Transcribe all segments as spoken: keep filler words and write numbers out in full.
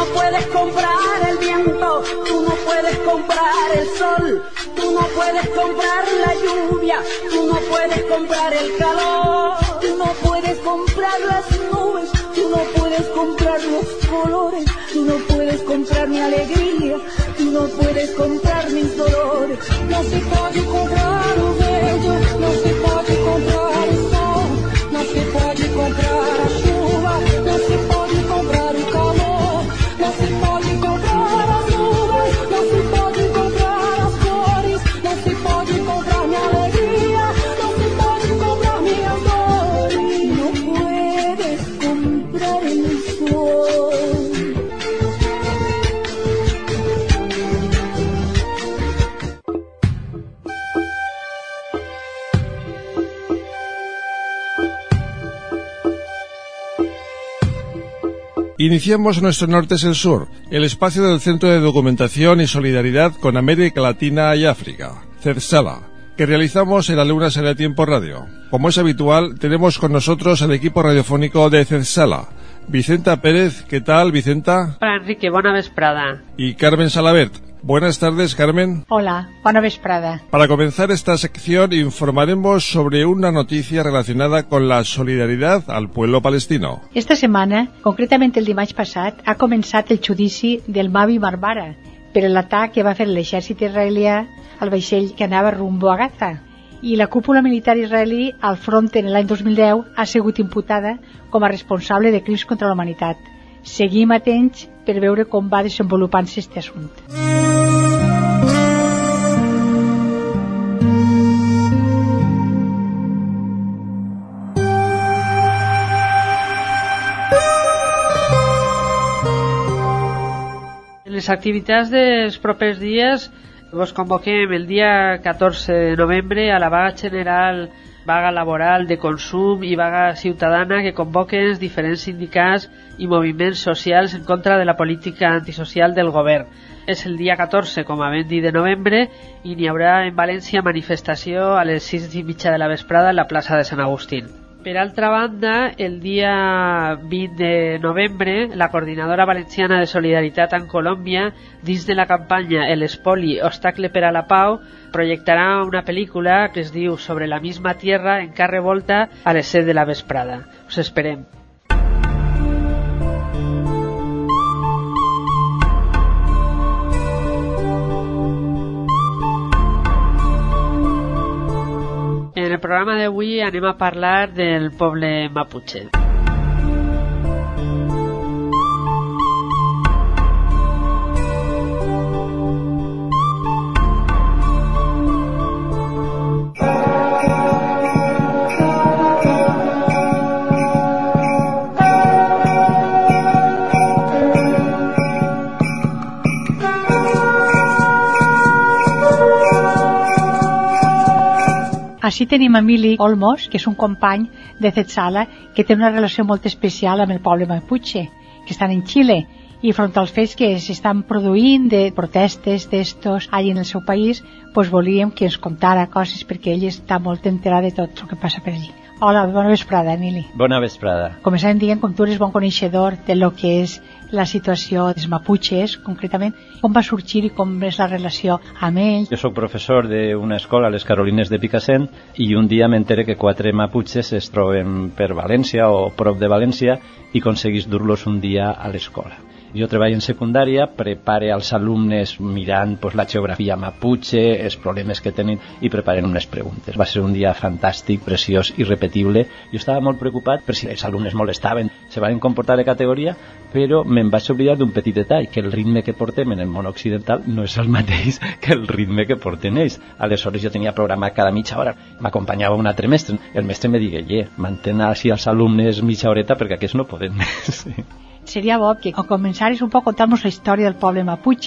no puedes comprar el viento, tú no puedes comprar el sol, tú no puedes comprar la lluvia, tú no puedes comprar el calor, tú no puedes comprar las nubes, tú no puedes comprar los colores, tú no puedes comprar mi alegría, tú no puedes comprar mis dolores. No se puede comprar o bello, no se puede comprar el sol, no se puede comprar a chuva, no se puede comprar o calor, no se pode comprar as nuvens, não se pode comprar as cores, não se pode comprar minha alegria, não se pode comprar minhas dores, não puedes comprar el sol. Iniciamos nuestro Norte es el Sur, el espacio del Centro de Documentación y Solidaridad con América Latina y África, CEDSALA, que realizamos en la Luna Será Tiempo Radio. Como es habitual, tenemos con nosotros el equipo radiofónico de CEDSALA. Vicenta Pérez, ¿qué tal, Vicenta? Hola, Enrique, bona vesprada. Y Carmen Salabert. Buenas tardes, Carmen. Hola, bona vesprada. Para comenzar esta sección informaremos sobre una noticia relacionada con la solidaridad al pueblo palestino. Esta setmana, concretament el dimarts passat, ha començat el judici del Mavi Marmara per l'atac que va fer l'exèrcit israelià al vaixell que anava rumbo a Gaza. I la cúpula militar israelí al front en l'any dos mil deu ha sigut imputada com a responsable de crims contra la humanitat. Seguim atents per veure com va desenvolupant-se aquest assumpte. Les activitats dels propers dies vos convoquem el dia catorze de novembre a la vaga general, vaga laboral, de consum i vaga ciutadana que convoquen els diferents sindicats i moviments socials en contra de la política antisocial del govern. És el dia catorze, com a ben dit, de novembre, i n'hi haurà en València manifestació a les sis i mitja de la vesprada en la plaça de Sant Agustín. Per altra banda, el dia vint de novembre, la Coordinadora Valenciana de Solidaritat en Colòmbia, dins de la campanya El espoli, obstacle per a la pau, projectarà una pel·lícula que es diu Sobre la misma tierra, en carrer volta, a les set de la vesprada. Us esperem. En el programa d'avui anem a parlar del poble Mapuche. Així tenim a Mili Olmos, que és un company de CEDSALA que té una relació molt especial amb el poble Mapuche, que estan en Xile, i front als fets que s'estan produint de protestes d'estos allà en el seu país, pues volíem que ens contara coses perquè ell està molt enterat de tot el que passa per allí. Hola, bona vesprada, Emili. Bona vesprada. Començàvem dient, com tu eres bon coneixedor de lo que és la situació dels Mapuches, concretament, com va sorgir i com és la relació amb ells? Jo soc professor d'una escola a les Carolines de Picassent i un dia m'entere que quatre Mapuches es troben per València o prop de València i aconseguís dur-los un dia a l'escola. Jo treballo en secundària, prepare als alumnes mirant pues, la geografia Mapuche, els problemes que tenen i preparen unes preguntes. Va ser un dia fantàstic, preciós, irrepetible. Jo estava molt preocupat per si els alumnes molestaven, se van comportar de categoria, però me'n vaig oblidar d'un petit detall, que el ritme que portem en el món occidental no és el mateix que el ritme que porten ells. Aleshores jo tenia programat cada mitja hora, m'acompanyava un altre mestre. El mestre me digué, yeah, mantén així els alumnes mitja horeta perquè aquests no poden més. Sí. Seria bo que començaris un poc a contar-nos la història del poble Mapuche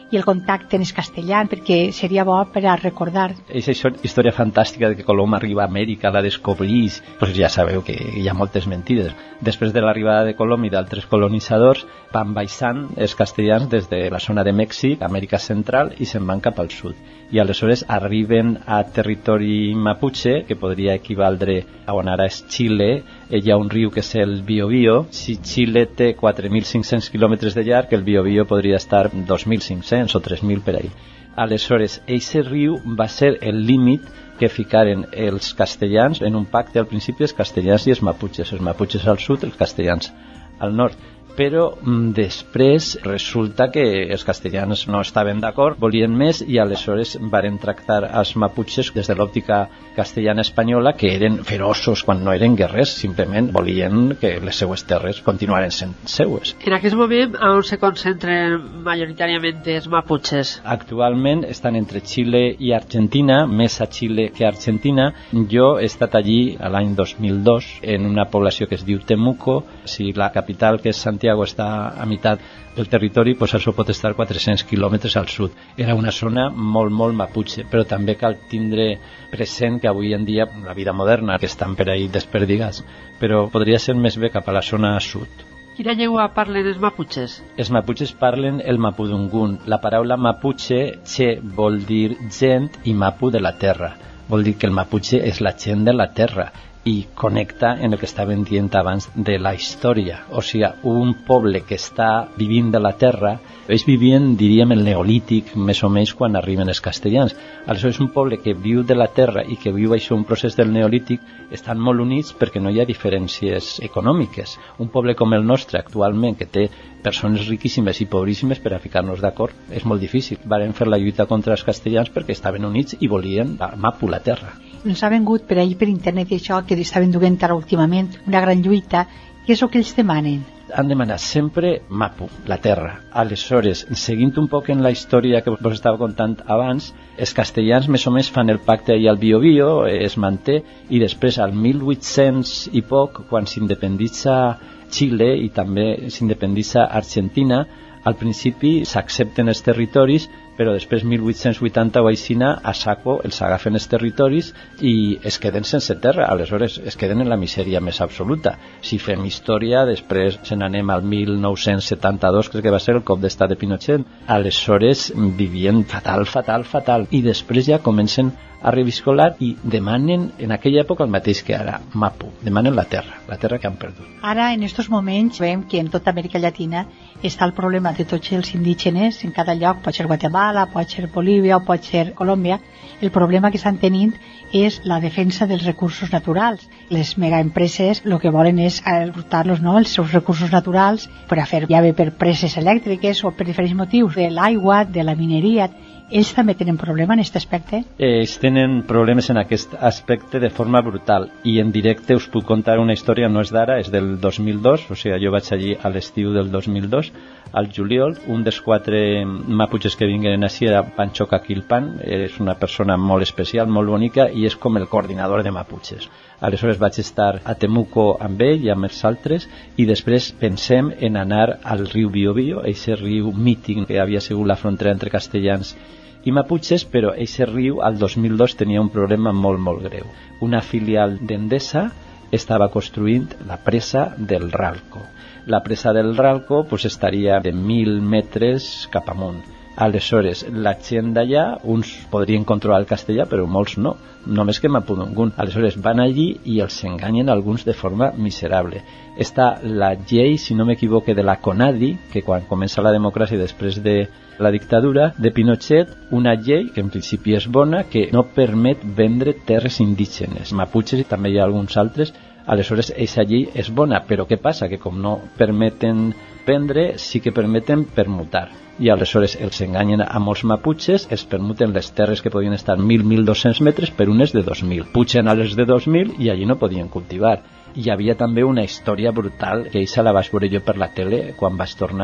i el contacte en castellà, perquè seria bo per a recordar. Aquesta història fantàstica de que Colom arriba a Amèrica, la descobrís, pues ja sabeu que hi ha moltes mentides. Després de l'arribada de Colom i d'altres colonitzadors, van baixant els castellans des de la zona de Mèxic, Amèrica Central, i se'n van cap al sud. I aleshores arriben a territori maputxe, que podria equivaldre a on ara és Xile. Hi ha un riu que és el Biobío. Si Xile té quatre mil cinc-cents quilòmetres de llarg, el Biobío podria estar dos mil cinc-cents o tres mil per ahí. Aleshores, aquest riu va ser el límit que ficaren els castellans en un pacte al principi, els castellans i els maputxes. Els maputxes al sud, els castellans al nord. Però mm, després resulta que els castellans no estaven d'acord, volien més, i aleshores varen tractar els maputxes des de l'òptica castellana espanyola, que eren feroços quan no eren guerrers, simplement volien que les seues terres continuaren sent seues. En aquest moment, on se concentren majoritàriament els maputxes? Actualment estan entre Xile i Argentina, més a Xile que a Argentina. Jo he estat allí l'any dos mil dos, en una població que es diu Temuco. Si la capital, que és Santiago, està a meitat del territori, pues això pot estar quatre-cents quilòmetres al sud. Era una zona molt, molt maputxe, però també cal tindre present que avui en dia la vida moderna, que estan per ahí desperdigats, però podria ser més bé cap a la zona sud. Quina llengua parlen els maputxes? Els maputxes parlen el mapudungun. La paraula maputxe, che, vol dir gent, i mapu de la terra. Vol dir que el maputxe és la gent de la terra, i connecta en el que estàvem dient abans de la història. O sigui, un poble que està vivint de la terra, ells vivien, diríem, el neolític, més o menys, quan arriben els castellans. Aleshores, un poble que viu de la terra i que viu això, un procés del neolític, estan molt units perquè no hi ha diferències econòmiques. Un poble com el nostre, actualment, que té persones riquíssimes i pobríssimes, per a ficar-nos d'acord, és molt difícil. Varen fer la lluita contra els castellans perquè estaven units i volien la mapu, la terra. Ens ha vengut per ahir per internet això que estaven duent ara últimament, una gran lluita. Què és el que ells demanen? Han demanat sempre mapu, la terra. Aleshores, seguint un poc en la història que vos estava contant abans, els castellans més o més fan el pacte allà al Biobío, es manté, i després al mil vuit-cents i poc, quan s'independitza Xile i també s'independitza Argentina, al principi s'accepten els territoris, però després mil vuit-cents vuitanta o aixina a saco els agafen els territoris i es queden sense terra. Aleshores es queden en la misèria més absoluta. Si fem història, després se n'anem al mil nou-cents setanta-dos, que va ser el cop d'estat de Pinochet. Aleshores vivien fatal, fatal, fatal, i després ja comencen a reviscolar i demanen en aquella època el mateix que ara, mapu, demanen la terra, la terra que han perdut. Ara, en aquests moments, veiem que en tota Amèrica Llatina està el problema de tots els indígenes en cada lloc, pot ser Guatemala, pot ser Bolívia o pot ser Colòmbia. El problema que estan tenint és la defensa dels recursos naturals. Les megaempreses el que volen és aportar-los, no?, els seus recursos naturals per a fer, ja bé per preses elèctriques o per diferents motius, de l'aigua, de la mineria. Ells també tenen problema en aquest aspecte? Ells tenen problemes en aquest aspecte de forma brutal, i en directe us puc contar una història, no és d'ara, és del dos mil dos, o sigui, jo vaig allí a l'estiu del dos mil dos, al juliol. Un dels quatre maputxes que vingueren així era Pancho Caquilpan, és una persona molt especial, molt bonica, i és com el coordinador de maputxes. Aleshores vaig estar a Temuco amb ell i amb els altres, i després pensem en anar al riu Biobío, aquest riu mític que havia sigut la frontera entre castellans i maputxes, però aquest riu al dos mil dos tenia un problema molt, molt greu. Una filial d'Endesa estava construint la presa del Ralco. La presa del Ralco pues, estaria de mil metres cap amunt. Aleshores, la gent d'allà, uns podrien controlar el castellà, però molts no, només que mapudungun. Aleshores, van allí i els enganyen alguns de forma miserable. Està la llei, si no m'equivoque, de la CONADI, que quan comença la democràcia després de la dictadura de Pinochet, una llei que en principi és bona, que no permet vendre terres indígenes, maputxes, i també hi ha alguns altres. Aleshores, aquesta llei és bona, però què passa? Que com no permeten vendre, sí que permeten permutar. I aleshores els enganyen a molts maputxes, els permuten les terres que podien estar mil a mil dos-cents metres per unes de dos mil. Pugen a les de dos mil i allí no podien cultivar. Hi havia també una història brutal, que eixa la vaig veure jo per la tele quan vaig tornar,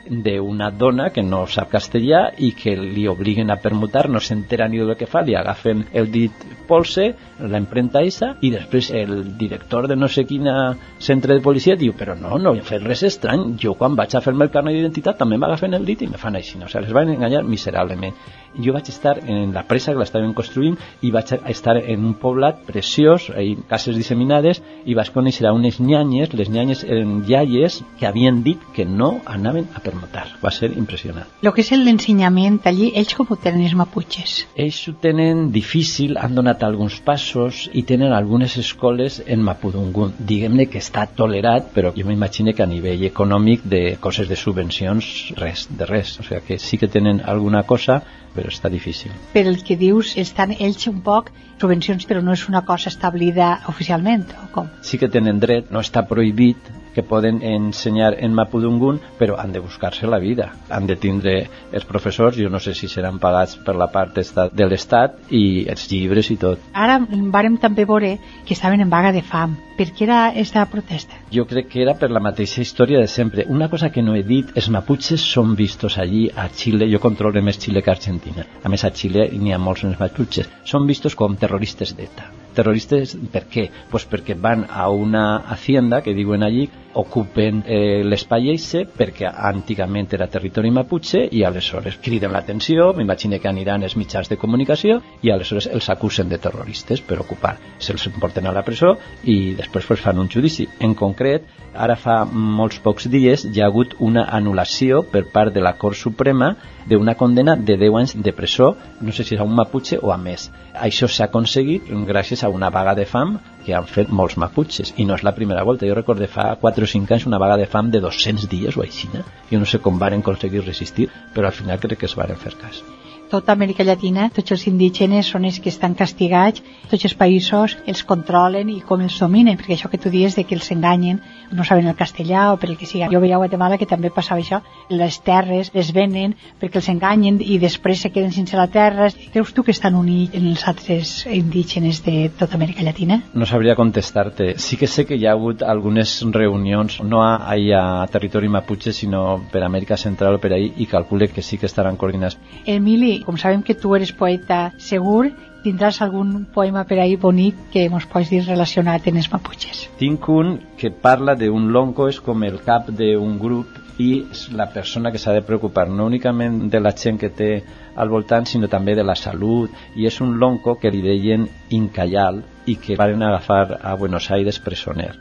d'una dona que no sap castellà i que li obliguen a permutar, no s'entera ni del que fa, li agafen el dit polse, l'empremta esa, i després el director de no sé quina centre de policia diu, però no, no he fet res estrany, jo quan vaig a fer-me el carnet d'identitat també m'agafen el dit i me fan així, no? O sigui, les van enganyar miserablement. Jo vaig estar en la presa que l'estaven construint i vaig estar en un poblat preciós, en cases disseminades, i vaig conèixer a unes nyanyes, les nyanyes eren iaies que havien dit que no anaven a permutar. Va ser impressionant. El que és l'ensenyament allí, ells com ho tenen els maputxes? Ells ho tenen difícil, han donat alguns passos i tenen algunes escoles en Mapudungun. Diguem-ne que està tolerat, però jo m'imagino que a nivell econòmic de coses de subvencions, res, de res. O sigui que sí que tenen alguna cosa, però està difícil. Per el que dius, estan ells un poc subvencions, però no és una cosa establida oficialment, o com? Sí que tenen dret, no està prohibit, que poden ensenyar en Mapudungun, però han de buscar-se la vida. Han de tindre els professors, jo no sé si seran pagats per la part de l'Estat, i els llibres i tot. Ara vàrem també veure que estaven en vaga de fam. Per què era aquesta protesta? Jo crec que era per la mateixa història de sempre. Una cosa que no he dit, els maputxes són vistos allí a Xile, jo controlo més Xile que Argentina. A més, a Xile n'hi ha molts maputxes. Són vistos com terroristes d'ETA. Terroristes, per què? Pues perquè van a una hacienda, que diuen allí, ocupen eh, l'espai eixe, perquè antigament era territori maputxe, i aleshores criden l'atenció, m'imagino que aniran els mitjans de comunicació, i aleshores els acusen de terroristes per ocupar. Se'ls porten a la presó i després pues, fan un judici. En concret, ara fa molts pocs dies hi ha hagut una anul·lació per part de la Cort Suprema d'una condena de deu anys de presó, no sé si és a un maputxe o a més. Això s'ha aconseguit gràcies a una vaga de fam que han fet molts maputxes, i no és la primera volta. Jo recordo fa quatre o cinc anys una vaga de fam de dos-cents dies o així. Jo no sé com varen aconseguir resistir, però al final crec que es varen fer cas. Tota Amèrica Llatina, tots els indígenes són els que estan castigats, tots els països els controlen i com els dominen, perquè això que tu dius de que els enganyen, no saben el castellà o per el que siga. Jo veia a Guatemala que també passava això, les terres les venen perquè els enganyen i després se queden sense la terra. Creus tu que estan units en els altres indígenes de tota Amèrica Llatina? No sabria contestar-te. Sí que sé que hi ha hagut algunes reunions, no a, a territori maputxe, sinó per Amèrica Central o per ahí, i calcule que sí que estaran coordinats. Emili, com sabem que tu eres poeta, segur tindràs algun poema per ahí bonic que ens pots dir relacionat amb els maputxes. Tinc un que parla d'un lonco, és com el cap d'un grup i és la persona que s'ha de preocupar no únicament de la gent que té al voltant, sinó també de la salut, i és un lonco que li deien Incayal i que van agafar a Buenos Aires presoner.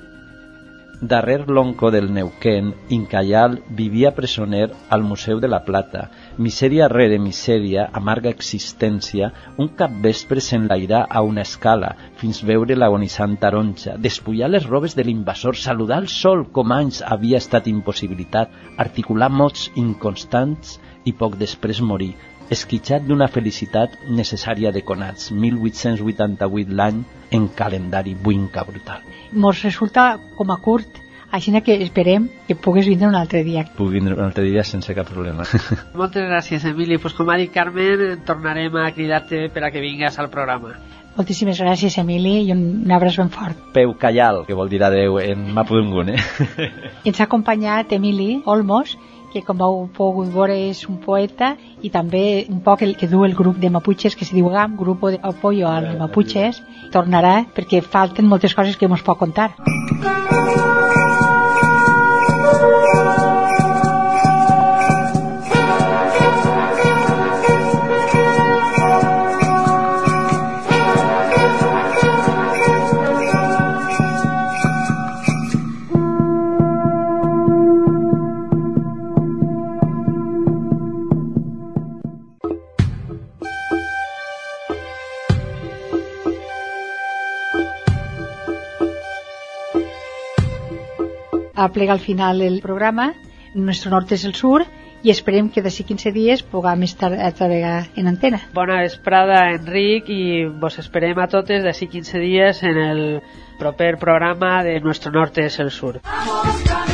Darrer lonco del Neuquén, Incayal vivia presoner al Museu de la Plata. Misèria rere misèria, amarga existència, un capvespre s'enlairà a una escala fins veure l'agonissant taronja, despullar les robes de l'invasor, saludar el sol com anys havia estat impossibilitat, articular mots inconstants i poc després morir, esquitxat d'una felicitat necessària de conats, mil vuit-cents vuitanta-vuit l'any en calendari buinca brutal. Mos resulta com a curt, així que esperem que puguis vindre un altre dia. Puc vindre un altre dia sense cap problema. Moltes gràcies, Emili. Pues com ha dit Carmen, tornarem a cridar-te per a que vingues al programa. Moltíssimes gràcies, Emili, i un abraç ben fort. Peu Cayal, que vol dir adeu en Mapudungun, eh? Ens ha acompanyat Emili Olmos, que com heu pogut veure és un poeta i també un poc el que du el grup de maputxes que se diu GAM, Grupo de Apoyo a los Mapuches. Tornarà perquè falten moltes coses que ens pot contar. Aplega al final el programa, Nuestro Norte es el Sur, i esperem que d'ací quinze dies puguem estar a treballar en antena. Bona vesprada, Enric, i vos esperem a totes d'ací quinze dies en el proper programa de Nuestro Norte es el Sur.